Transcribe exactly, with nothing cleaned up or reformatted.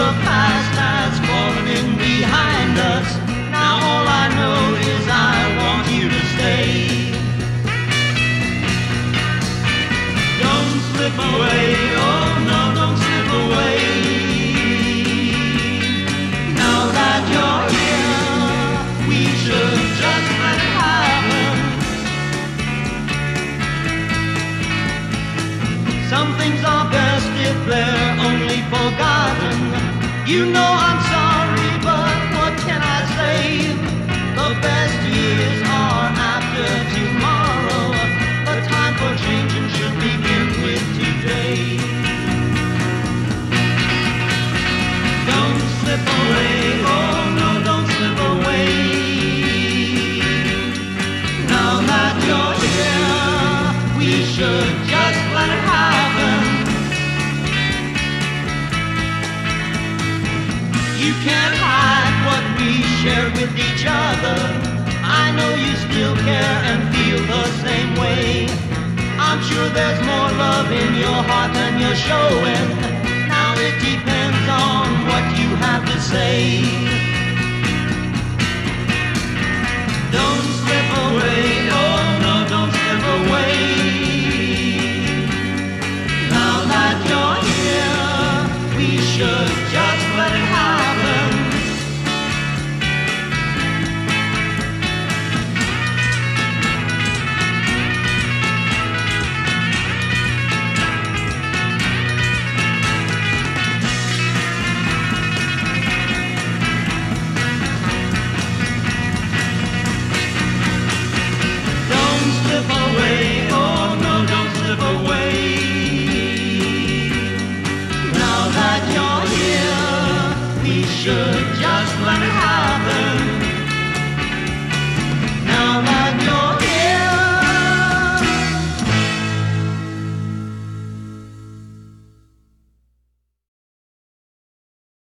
the past has fallen in behind us. Now all I know is I want you to stay. Don't slip away, oh no, don't slip away. Now that you're here, we should just let it happen. Some things are best if they're only forgotten. You know I'm sorry, but what can I say? The best years are after tomorrow. The time for changing should begin with today. Don't slip away, oh no, don't slip away. Now that you're here, we should just let it happen. You can't hide what we share with each other. I know you still care and feel the same way. I'm sure there's more love in your heart than you're showing. Now it depends on what you have to say. Don't slip away, oh no, don't slip away. Now that you're here, we should just let it happen. Don't slip away, oh no, don't slip away. Now that you're here, we should